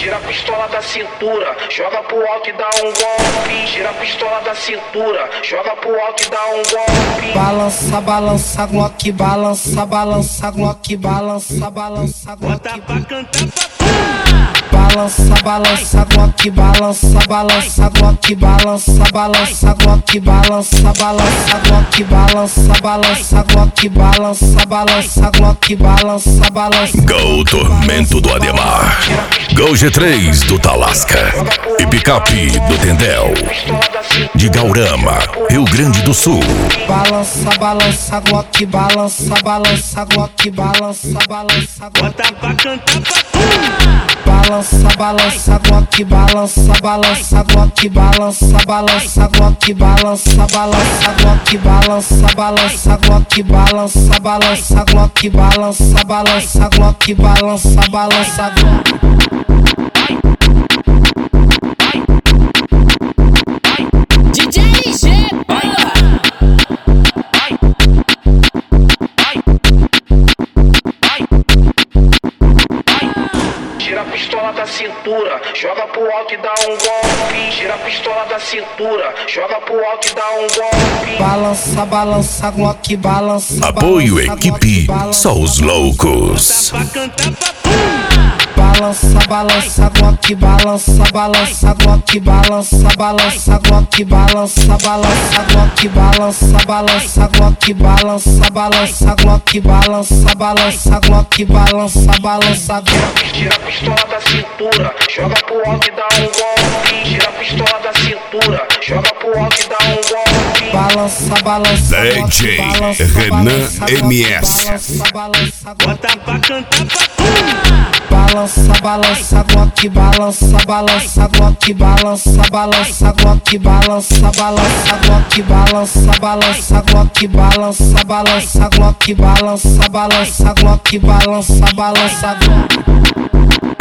Tira a pistola da cintura, joga pro alto e dá um golpe. Tira a pistola da cintura, joga pro alto e dá um golpe. Balança, balança, Glock, balança, balança, Glock, balança, balança, Glock. Bota pra cantar, papai. Balança, balança, Glock, balança, balança, Glock, balança, balança, Glock, balança, balança, Glock, balança, balança, Glock, balança, balança, Glock, balança, balança. Gol Tormento do Ademar, Gol G3 do Talasca e picape do Tendel, de Gaurama, Rio Grande do Sul. Balança, balança, Glock, balança, balança, Glock, balança, balança, Bota pra cantar, papai. balança, balança, Glock, balança, balança, Glock, balança, balança, Glock, balança, balança, Glock, balança, balança, Glock, balança, balança, Glock, balança, balança, Glock, balança, balança, DJ G, porra! Tira a pistola da cintura, joga pro alto e dá um golpe. Tira a pistola da cintura, joga pro alto e dá um golpe. balança, balança, Glock, balança. Apoio balança, equipe, Glock, balança, só os loucos. Pra cantar, papai. balança, balança, Glock, balança, balança, Glock, balança, balança, Glock, balança, balança, Glock, balança, balança, Glock, balança, balança, Glock, balança, balança, Glock, balança, balança. Tira a pistola da cintura, joga pro alto e dá um golpe. Tira a pistola da cintura, joga pro alto e dá um golpe. Balança, balança, DJ Glock, balança, Renan balança, Glock, MS. balança, balança, Glock. Bota pra cantar, papai. Balança, balança, Glock, balança, balança, Glock, balança, balança, Glock, balança, balança, Glock, balança, balança, Glock, balança, balança, Glock, balança, balança, Glock, balança, balança, Glock.